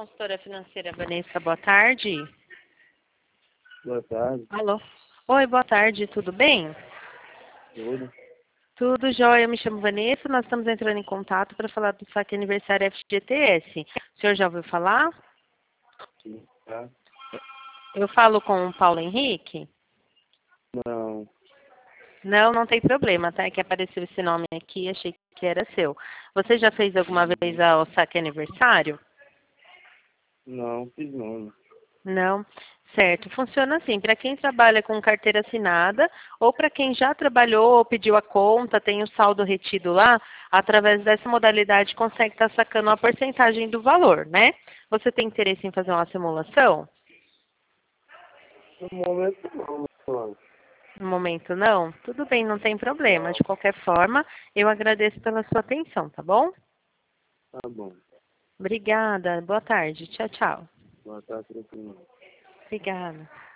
consultora financeira Vanessa, boa tarde. Boa tarde. Alô? Oi, boa tarde, tudo bem? Tudo? Tudo jóia, eu me chamo Vanessa, nós estamos entrando em contato para falar do saque aniversário FGTS. O senhor já ouviu falar? Sim. Tá? Eu falo com o Paulo Henrique? Não. Não, não tem problema, tá? É que apareceu esse nome aqui, achei que era seu. Você já fez alguma vez o saque aniversário? Não, fiz não. Não, certo. Funciona assim, para quem trabalha com carteira assinada ou para quem já trabalhou ou pediu a conta, tem o saldo retido lá, através dessa modalidade consegue estar sacando uma porcentagem do valor, né? Você tem interesse em fazer uma simulação? No momento não. No momento não? Tudo bem, não tem problema. De qualquer forma, eu agradeço pela sua atenção, tá bom? Tá bom. Obrigada. Boa tarde. Tchau, tchau. Boa tarde, tranquilo. Obrigada.